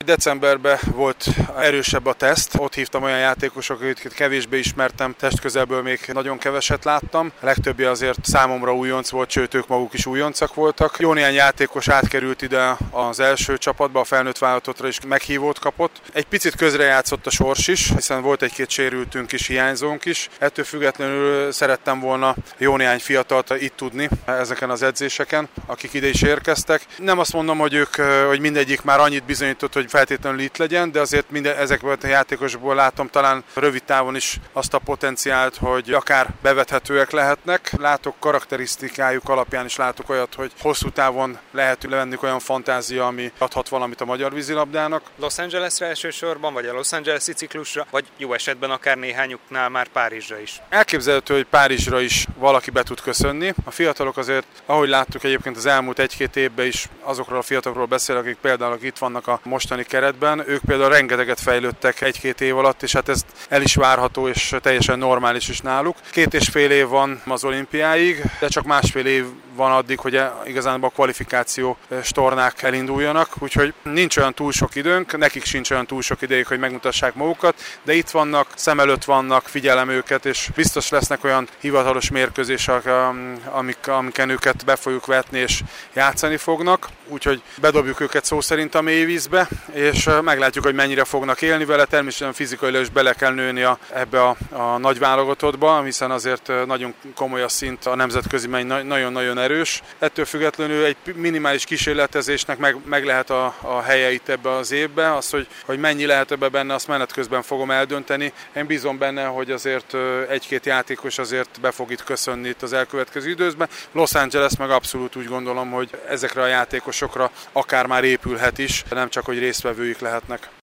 decemberben volt erősebb a teszt, ott hívtam olyan játékosokat, akiket kevésbé ismertem, testközelből még nagyon keveset láttam. A legtöbbi azért számomra újonc volt, sőt ők maguk is újoncak voltak. Jó néhány játékos átkerült ide az első csapatba, a felnőtt válogatottra is meghívót kapott. Egy picit közrejátszott a sors is, hiszen volt egy-két sérültünk is, hiányzónk is. Ettől függetlenül szerettem volna jó néhány fiatalt itt tudni ezeken az edzéseken, akik ide is érkeztek. Nem azt mondom, hogy mindegyik már annyit bizonyított, hogy feltétlenül itt legyen, de azért ezekből a játékosokból látom talán rövid távon is azt a potenciált, hogy akár bevethetőek lehetnek. Látok karakterisztikájuk alapján is látok olyat, hogy hosszú távon lehet bennük olyan fantázia, ami adhat valamit a magyar vízilabdának. Los Angelesre elsősorban, vagy a Los Angeles-i ciklusra, vagy jó esetben akár néhányuknál már Párizsra is? Elképzelhető, hogy Párizsra is valaki be tud köszönni. A fiatalok azért, ahogy láttuk egyébként az elmúlt egy-két évben is, azokról a fiatalokról beszélek, akik például itt vannak a mostani keretben, ők például rengeteget fejlődtek egy-két év alatt, és hát ez el is várható, és teljesen normális is náluk. 2,5 év van az olimpiáig, de csak másfél év van addig, hogy igazán a kvalifikációs tornák elinduljanak, úgyhogy nincs olyan túl sok időnk, nekik sincs olyan túl sok idejük, hogy megmutassák magukat, de itt vannak, szem előtt vannak, figyelem őket, és biztos lesznek olyan hivatalos mérkőzések, amiken őket be fogjuk vetni és játszani fognak, úgyhogy bedobjuk őket szó szerint a mélyvízbe, és meglátjuk, hogy mennyire fognak élni vele, természetesen fizikailag is bele kell nőni ebbe a nagy válogatottba, hiszen azért nagyon komoly a szint, a nemzetközi nagyon-nagyon erős. Ettől függetlenül egy minimális kísérletezésnek meg lehet a helye itt ebbe az évbe, az, hogy mennyi lehet ebbe benne, azt menet közben fogom eldönteni. Én bízom benne, hogy azért egy-két játékos azért be fog itt köszönni itt az elkövetkező időszben. Los Angeles meg abszolút úgy gondolom, hogy ezekre a játékosokra akár már épülhet is, nem csak, hogy résztvevőik lehetnek.